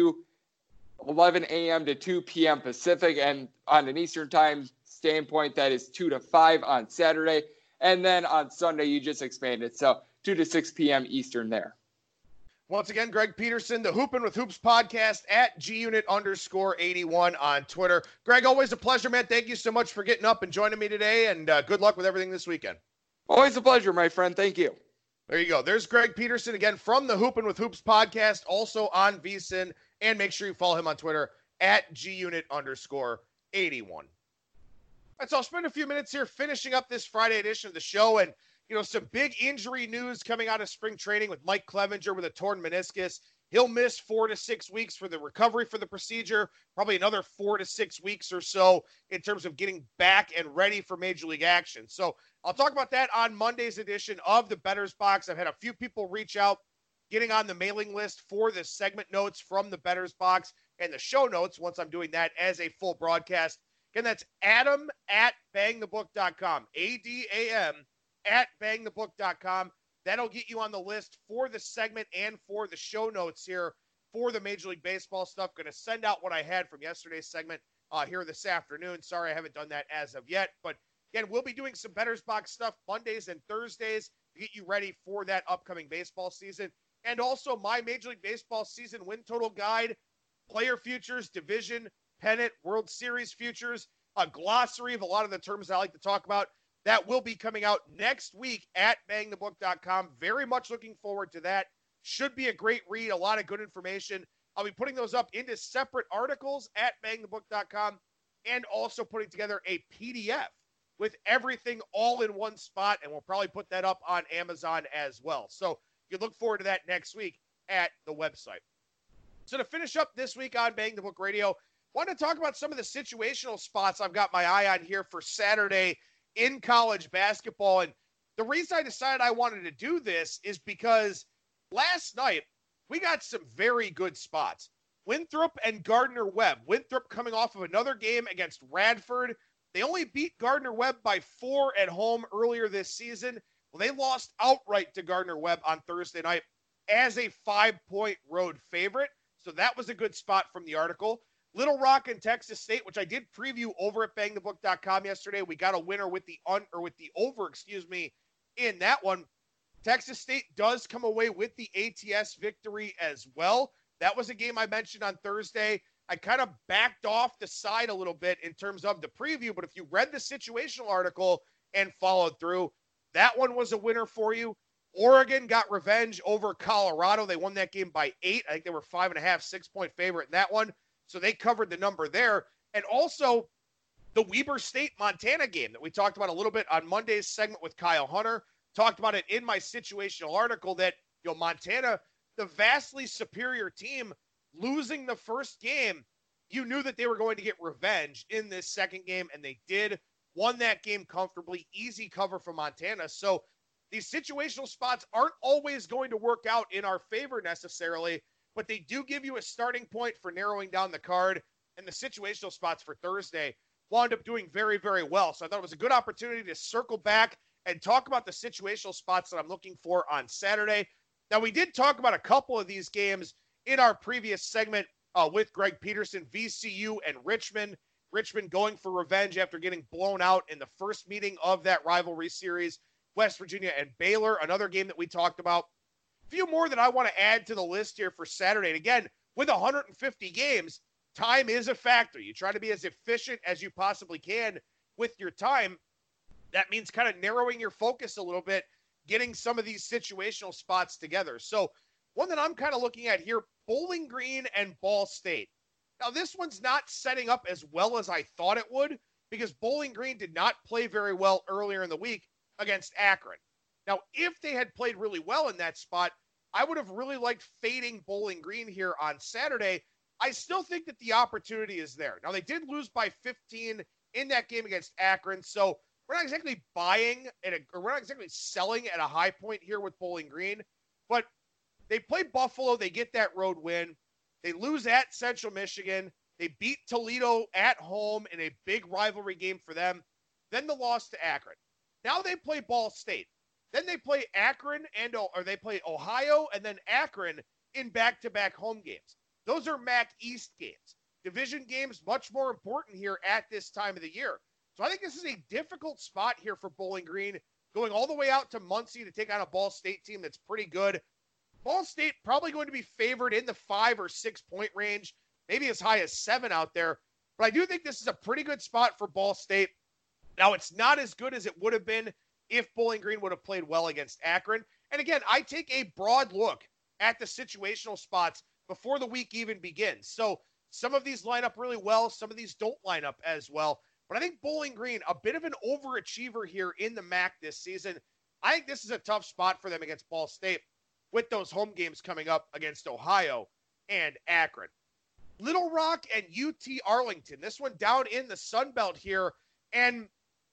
B: a.m. to 2 p.m. Pacific. And on an Eastern time standpoint, that is 2 to 5 on Saturday. And then on Sunday, you just expand it. So 2 to 6 p.m. Eastern there.
A: Once again, Greg Peterson, the Hoopin' with Hoops podcast at GUnit_81 on Twitter. Greg, always a pleasure, man. Thank you so much for getting up and joining me today, and good luck with everything this weekend.
B: Always a pleasure, my friend. Thank you.
A: There you go. There's Greg Peterson again from the Hoopin' with Hoops podcast, also on VSiN, and make sure you follow him on Twitter at GUnit_81. All right, so I'll spend a few minutes here finishing up this Friday edition of the show, and some big injury news coming out of spring training with Mike Clevenger with a torn meniscus. He'll miss 4 to 6 weeks for the recovery for the procedure, probably another 4 to 6 weeks or so in terms of getting back and ready for Major League action. So I'll talk about that on Monday's edition of the Bettor's Box. I've had a few people reach out, getting on the mailing list for the segment notes from the Bettor's Box and the show notes once I'm doing that as a full broadcast. Again, that's Adam at bangthebook.com, ADAM at bangthebook.com. That'll get you on the list for the segment and for the show notes here for the Major League Baseball stuff. Going to send out what I had from yesterday's segment here this afternoon. Sorry, I haven't done that as of yet. But again, we'll be doing some Bettor's Box stuff Mondays and Thursdays to get you ready for that upcoming baseball season. And also my Major League Baseball season win total guide, player futures, division, pennant, World Series futures, a glossary of a lot of the terms I like to talk about. That will be coming out next week at bangthebook.com. Very much looking forward to that. Should be a great read, a lot of good information. I'll be putting those up into separate articles at bangthebook.com and also putting together a PDF with everything all in one spot, and we'll probably put that up on Amazon as well. So you look forward to that next week at the website. So to finish up this week on Bang the Book Radio, I want to talk about some of the situational spots I've got my eye on here for Saturday in college basketball. And the reason I decided I wanted to do this is because last night we got some very good spots. Winthrop and Gardner-Webb. Winthrop coming off of another game against Radford. They only beat Gardner-Webb by 4 at home earlier this season. Well, they lost outright to Gardner-Webb on Thursday night as a 5-point road favorite. So that was a good spot from the article. Little Rock and Texas State, which I did preview over at bangthebook.com yesterday. We got a winner with the over, in that one. Texas State does come away with the ATS victory as well. That was a game I mentioned on Thursday. I kind of backed off the side a little bit in terms of the preview, but if you read the situational article and followed through, that one was a winner for you. Oregon got revenge over Colorado. They won that game by 8. I think they were 5.5, 6-point favorite in that one. So they covered the number there. And also the Weber State-Montana game that we talked about a little bit on Monday's segment with Kyle Hunter. Talked about it in my situational article that, Montana, the vastly superior team, losing the first game, you knew that they were going to get revenge in this second game, and they did. Won that game comfortably. Easy cover for Montana. So these situational spots aren't always going to work out in our favor necessarily, but they do give you a starting point for narrowing down the card, and the situational spots for Thursday wound up doing very, very well. So I thought it was a good opportunity to circle back and talk about the situational spots that I'm looking for on Saturday. Now, we did talk about a couple of these games in our previous segment with Greg Peterson, VCU and Richmond. Richmond going for revenge after getting blown out in the first meeting of that rivalry series. West Virginia and Baylor, another game that we talked about. A few more that I want to add to the list here for Saturday. And again, with 150 games, time is a factor. You try to be as efficient as you possibly can with your time. That means kind of narrowing your focus a little bit, getting some of these situational spots together. So one that I'm kind of looking at here, Bowling Green and Ball State. Now, this one's not setting up as well as I thought it would because Bowling Green did not play very well earlier in the week against Akron. Now, if they had played really well in that spot, I would have really liked fading Bowling Green here on Saturday. I still think that the opportunity is there. Now, they did lose by 15 in that game against Akron, so we're not exactly we're not exactly selling at a high point here with Bowling Green, but they play Buffalo. They get that road win. They lose at Central Michigan. They beat Toledo at home in a big rivalry game for them. Then the loss to Akron. Now they play Ball State. Then they play they play Ohio and then Akron in back-to-back home games. Those are MAC East games. Division games much more important here at this time of the year. So I think this is a difficult spot here for Bowling Green, going all the way out to Muncie to take on a Ball State team that's pretty good. Ball State probably going to be favored in the 5 or 6 point range, maybe as high as 7 out there. But I do think this is a pretty good spot for Ball State. Now, it's not as good as it would have been if Bowling Green would have played well against Akron. And again, I take a broad look at the situational spots before the week even begins. So some of these line up really well. Some of these don't line up as well. But I think Bowling Green, a bit of an overachiever here in the MAC this season. I think this is a tough spot for them against Ball State with those home games coming up against Ohio and Akron. Little Rock and UT Arlington. This one down in the Sun Belt here. And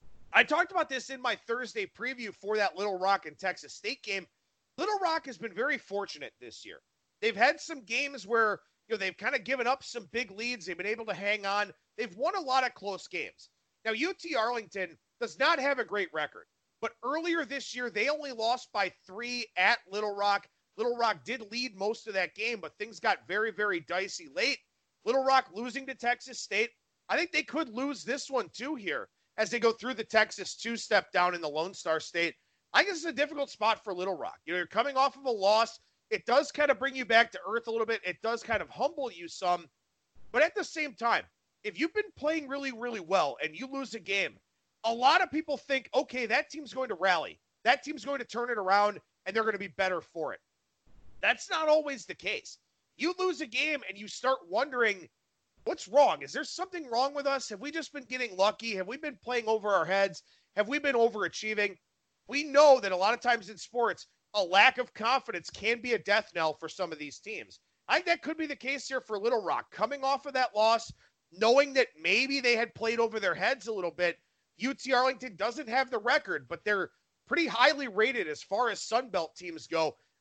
A: I talked about this in my Thursday preview for that Little Rock and Texas State game. Little Rock has been very fortunate this year. They've had some games where they've kind of given up some big leads. They've been able to hang on. They've won a lot of close games. Now, UT Arlington does not have a great record, but earlier this year, they only lost by 3 at Little Rock. Little Rock did lead most of that game, but things got very, very dicey late. Little Rock losing to Texas State. I think they could lose this one too here as they go through the Texas two-step down in the Lone Star State. I think this is a difficult spot for Little Rock. You're coming off of a loss. It does kind of bring you back to earth a little bit. It does kind of humble you some. But at the same time, if you've been playing really, really well and you lose a game, a lot of people think, okay, that team's going to rally. That team's going to turn it around, and they're going to be better for it. That's not always the case. You lose a game, and you start wondering, what's wrong? Is there something wrong with us? Have we just been getting lucky? Have we been playing over our heads? Have we been overachieving? We know that a lot of times in sports, a lack of confidence can be a death knell for some of these teams. I think that could be the case here for Little Rock. Coming off of that loss, knowing that maybe they had played over their heads a little bit, UT Arlington doesn't have the record, but they're pretty highly rated as far as Sun Belt teams go.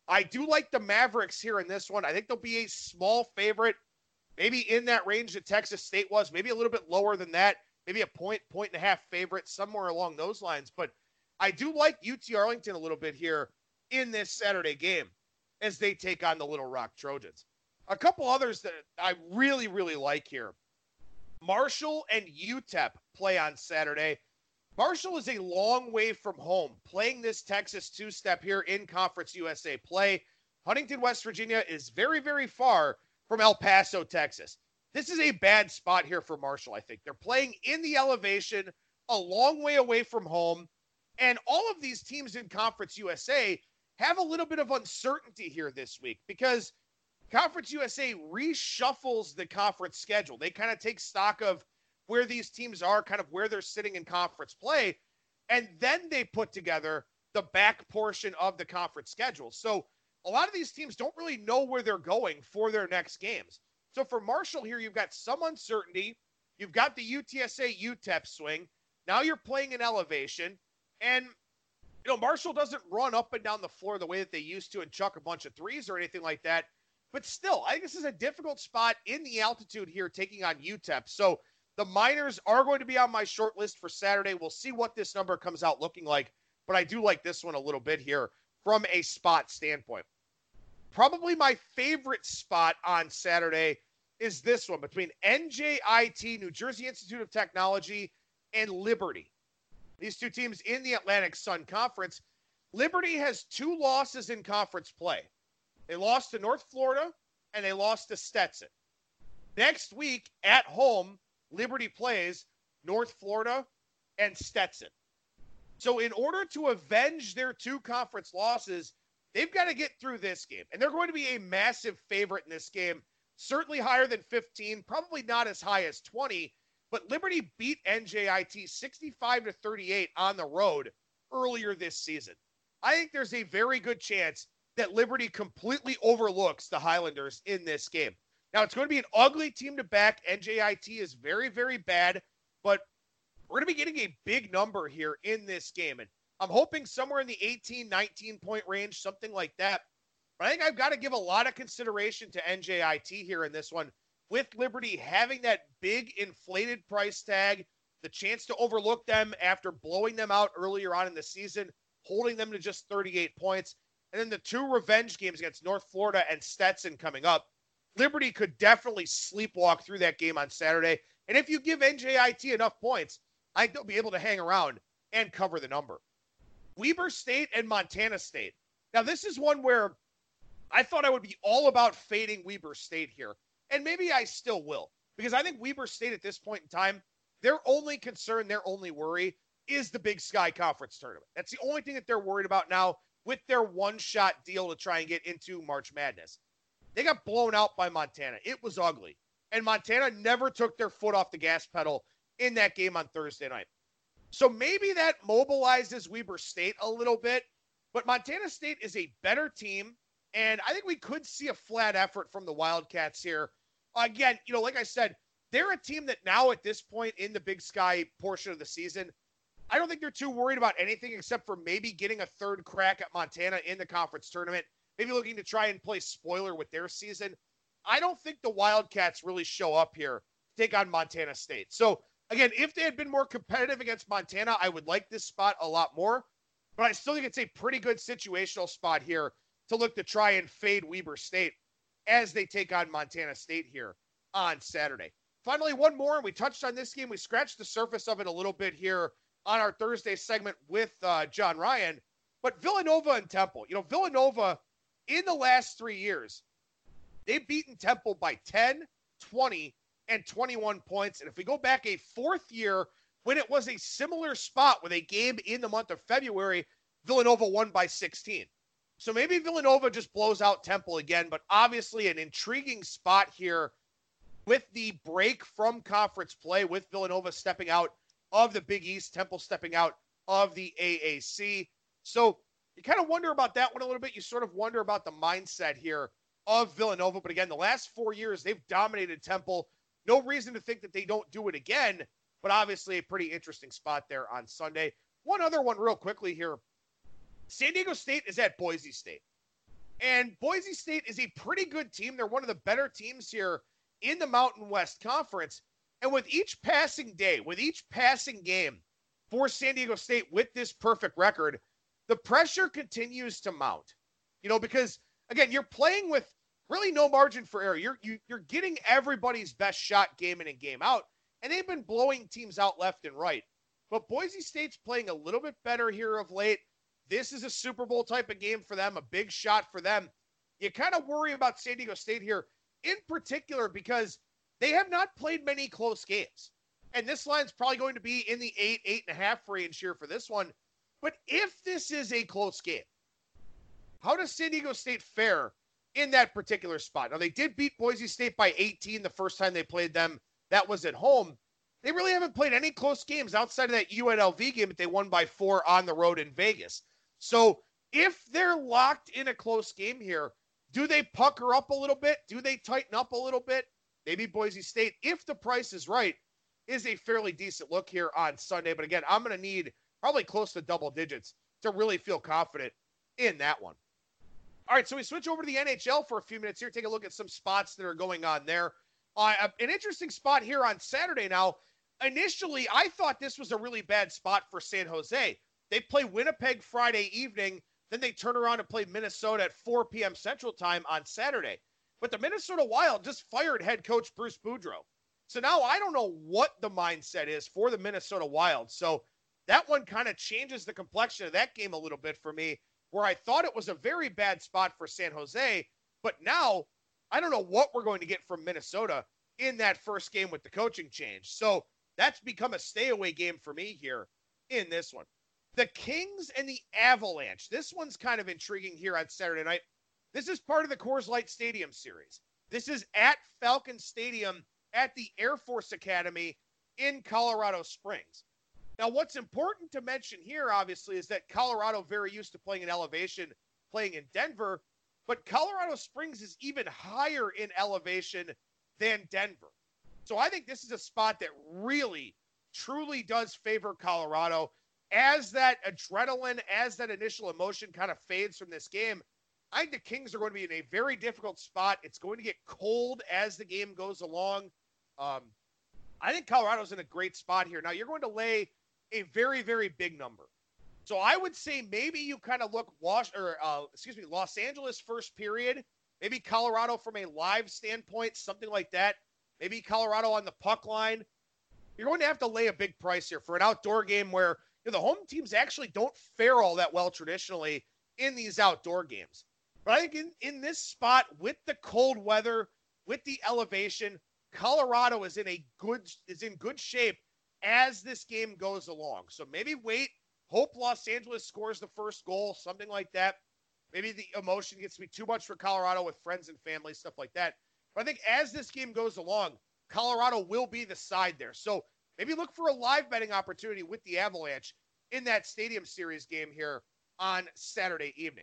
A: I do like the Mavericks here in this one. I think they'll be a small favorite, maybe in that range that Texas State was, maybe a little bit lower than that, maybe a point and a half favorite, somewhere along those lines. But I do like UT Arlington a little bit here in this Saturday game as they take on the Little Rock Trojans. A couple others that I really, really like here. Marshall and UTEP play on Saturday. Marshall is a long way from home, playing this Texas two-step here in Conference USA play. Huntington, West Virginia is very, very far from El Paso, Texas. This is a bad spot here for Marshall, I think. They're playing in the elevation, a long way away from home, and all of these teams in Conference USA have a little bit of uncertainty here this week because Conference USA reshuffles the conference schedule. They kind of take stock of where these teams are, kind of where they're sitting in conference play, and then they put together the back portion of the conference schedule. So a lot of these teams don't really know where they're going for their next games. So for Marshall here, you've got some uncertainty. You've got the UTSA UTEP swing. Now you're playing in elevation. And, Marshall doesn't run up and down the floor the way that they used to and chuck a bunch of threes or anything like that. But still, I think this is a difficult spot in the altitude here taking on UTEP. So the Miners are going to be on my short list for Saturday. We'll see what this number comes out looking like. But I do like this one a little bit here from a spot standpoint. Probably my favorite spot on Saturday is this one between NJIT, New Jersey Institute of Technology, and Liberty. These two teams in the Atlantic Sun Conference. Liberty has 2 losses in conference play. They lost to North Florida, and they lost to Stetson. Next week, at home, Liberty plays North Florida and Stetson. So in order to avenge their 2 conference losses, they've got to get through this game. And they're going to be a massive favorite in this game, certainly higher than 15, probably not as high as 20. But Liberty beat NJIT 65-38 on the road earlier this season. I think there's a very good chance that Liberty completely overlooks the Highlanders in this game. Now, it's going to be an ugly team to back. NJIT is very, very bad, but we're going to be getting a big number here in this game. And I'm hoping somewhere in the 18, 19-point range, something like that. But I think I've got to give a lot of consideration to NJIT here in this one, with Liberty having that big inflated price tag, the chance to overlook them after blowing them out earlier on in the season, holding them to just 38 points, and then the 2 revenge games against North Florida and Stetson coming up. Liberty could definitely sleepwalk through that game on Saturday. And if you give NJIT enough points, I think they'll be able to hang around and cover the number. Weber State and Montana State. Now, this is one where I thought I would be all about fading Weber State here. And maybe I still will, because I think Weber State at this point in time, their only concern, their only worry is the Big Sky Conference tournament. That's the only thing that they're worried about now with their one-shot deal to try and get into March Madness. They got blown out by Montana. It was ugly. And Montana never took their foot off the gas pedal in that game on Thursday night. So maybe that mobilizes Weber State a little bit, but Montana State is a better team, and I think we could see a flat effort from the Wildcats here. Again, like I said, they're a team that now at this point in the Big Sky portion of the season, I don't think they're too worried about anything except for maybe getting a third crack at Montana in the conference tournament, maybe looking to try and play spoiler with their season. I don't think the Wildcats really show up here to take on Montana State. So, again, if they had been more competitive against Montana, I would like this spot a lot more. But I still think it's a pretty good situational spot here to look to try and fade Weber State as they take on Montana State here on Saturday. Finally, one more, and we touched on this game. We scratched the surface of it a little bit here on our Thursday segment with John Ryan. But Villanova and Temple. Villanova, in the last 3 years, they've beaten Temple by 10, 20, and 21 points. And if we go back a 4th year when it was a similar spot with a game in the month of February, Villanova won by 16. So maybe Villanova just blows out Temple again, but obviously an intriguing spot here with the break from conference play, with Villanova stepping out of the Big East, Temple stepping out of the AAC. So you kind of wonder about that one a little bit. You sort of wonder about the mindset here of Villanova. But again, the last 4 years, they've dominated Temple. No reason to think that they don't do it again, but obviously a pretty interesting spot there on Sunday. One other one real quickly here. San Diego State is at Boise State. And Boise State is a pretty good team. They're one of the better teams here in the Mountain West Conference. And with each passing day, with each passing game for San Diego State with this perfect record, the pressure continues to mount. Because again, you're playing with really no margin for error. You're getting everybody's best shot game in and game out, and they've been blowing teams out left and right. But Boise State's playing a little bit better here of late. This is a Super Bowl type of game for them, a big shot for them. You kind of worry about San Diego State here in particular because they have not played many close games. And this line's probably going to be in the 8.5 range here for this one. But if this is a close game, how does San Diego State fare in that particular spot? Now, they did beat Boise State by 18 the first time they played them. That was at home. They really haven't played any close games outside of that UNLV game that they won by 4 on the road in Vegas. So if they're locked in a close game here, do they pucker up a little bit? Do they tighten up a little bit? Maybe Boise State, if the price is right, is a fairly decent look here on Sunday. But again, I'm going to need probably close to double digits to really feel confident in that one. All right, so we switch over to the NHL for a few minutes here, take a look at some spots that are going on there. An interesting spot here on Saturday now. Initially, I thought this was a really bad spot for San Jose. They play Winnipeg Friday evening, then they turn around and play Minnesota at 4 p.m. Central Time on Saturday. But the Minnesota Wild just fired head coach Bruce Boudreau. So now I don't know what the mindset is for the Minnesota Wild. So that one kind of changes the complexion of that game a little bit for me, where I thought it was a very bad spot for San Jose. But now I don't know what we're going to get from Minnesota in that first game with the coaching change. So that's become a stay away game for me here in this one. The Kings and the Avalanche. This one's kind of intriguing here on Saturday night. This is part of the Coors Light Stadium series. This is at Falcon Stadium at the Air Force Academy in Colorado Springs. Now, what's important to mention here, obviously, is that Colorado very used to playing in elevation, playing in Denver, but Colorado Springs is even higher in elevation than Denver. So I think this is a spot that really, truly does favor Colorado. As that adrenaline, as that initial emotion kind of fades from this game, I think the Kings are going to be in a very difficult spot. It's going to get cold as the game goes along. I think Colorado's in a great spot here. Now, you're going to lay a very, very big number. So I would say maybe you kind of look Los Angeles first period, maybe Colorado from a live standpoint, something like that. Maybe Colorado on the puck line. You're going to have to lay a big price here for an outdoor game where the home teams actually don't fare all that well traditionally in these outdoor games. But I think in this spot, with the cold weather, with the elevation, Colorado is in good shape as this game goes along. So maybe wait, hope Los Angeles scores the first goal, something like that. Maybe the emotion gets to be too much for Colorado with friends and family, stuff like that. But I think as this game goes along, Colorado will be the side there. So maybe look for a live betting opportunity with the Avalanche in that Stadium Series game here on Saturday evening.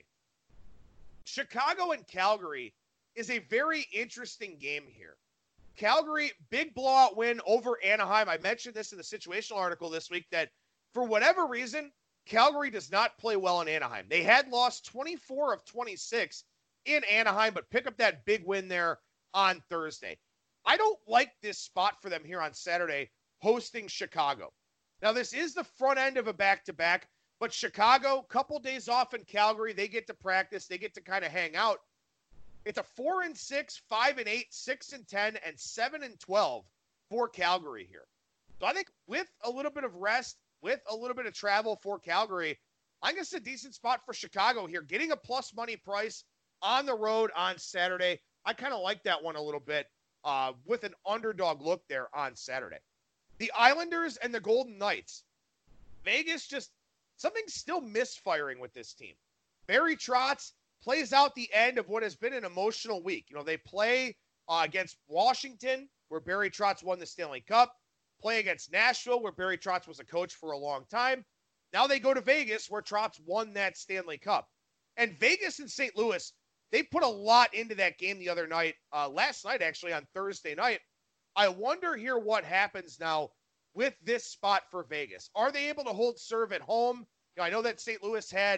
A: Chicago and Calgary is a very interesting game here. Calgary, big blowout win over Anaheim. I mentioned this in the situational article this week that for whatever reason, Calgary does not play well in Anaheim. They had lost 24 of 26 in Anaheim, but pick up that big win there on Thursday. I don't like this spot for them here on Saturday, hosting Chicago. Now, this is the front end of a back-to-back, but Chicago, couple days off in Calgary, they get to practice, they get to kind of hang out. It's a 4-6, 5-8, 6-10, and 7-12 for Calgary here. So I think with a little bit of rest, with a little bit of travel for Calgary, I guess a decent spot for Chicago here. Getting a plus money price on the road on Saturday. I kind of like that one a little bit with an underdog look there on Saturday. The Islanders and the Golden Knights. Vegas just, something's still misfiring with this team. Barry Trotz plays out the end of what has been an emotional week. They play against Washington, where Barry Trotz won the Stanley Cup. Play against Nashville, where Barry Trotz was a coach for a long time. Now they go to Vegas, where Trotz won that Stanley Cup. And Vegas and St. Louis, they put a lot into that game the other night, last night actually, on Thursday night. I wonder here what happens now with this spot for Vegas. Are they able to hold serve at home? I know that St. Louis had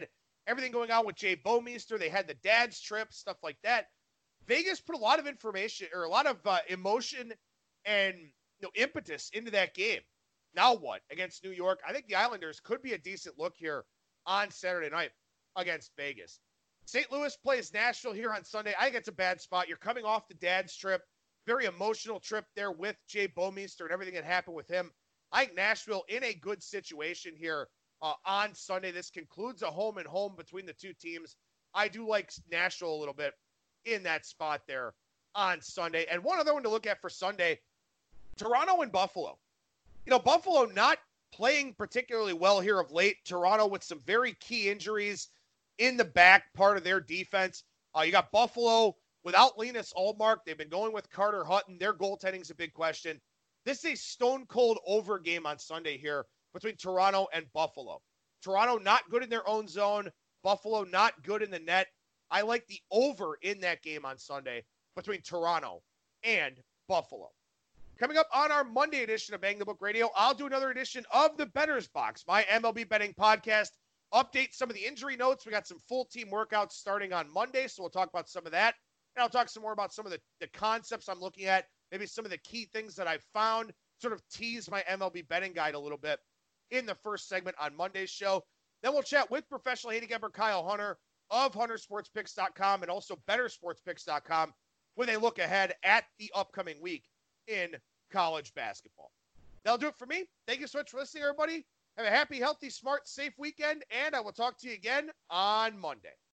A: everything going on with Jay Bouwmeester. They had the dad's trip, stuff like that. Vegas put a lot of information or a lot of emotion and impetus into that game. Now what against New York? I think the Islanders could be a decent look here on Saturday night against Vegas. St. Louis plays Nashville here on Sunday. I think it's a bad spot. You're coming off the dad's trip, very emotional trip there with Jay Bouwmeester and everything that happened with him. I think Nashville in a good situation here on Sunday. This concludes a home and home between the two teams. I do like Nashville a little bit in that spot there on Sunday. And one other one to look at for Sunday, Toronto and Buffalo. Buffalo not playing particularly well here of late. Toronto with some very key injuries in the back part of their defense. You got Buffalo without Linus Ullmark. They've been going with Carter Hutton. Their goaltending is a big question. This is a stone-cold over game on Sunday here between Toronto and Buffalo. Toronto not good in their own zone. Buffalo not good in the net. I like the over in that game on Sunday between Toronto and Buffalo. Coming up on our Monday edition of Bang the Book Radio, I'll do another edition of the Bettor's Box, my MLB betting podcast. Update some of the injury notes. We got some full team workouts starting on Monday, so we'll talk about some of that. And I'll talk some more about some of the concepts I'm looking at, maybe some of the key things that I've found, sort of tease my MLB betting guide a little bit in the first segment on Monday's show. Then we'll chat with professional handicapper Kyle Hunter of HunterSportsPicks.com and also BetterSportsPicks.com with a look ahead at the upcoming week in college basketball. That'll do it for me. Thank you so much for listening, everybody. Have a happy, healthy, smart, safe weekend, and I will talk to you again on Monday.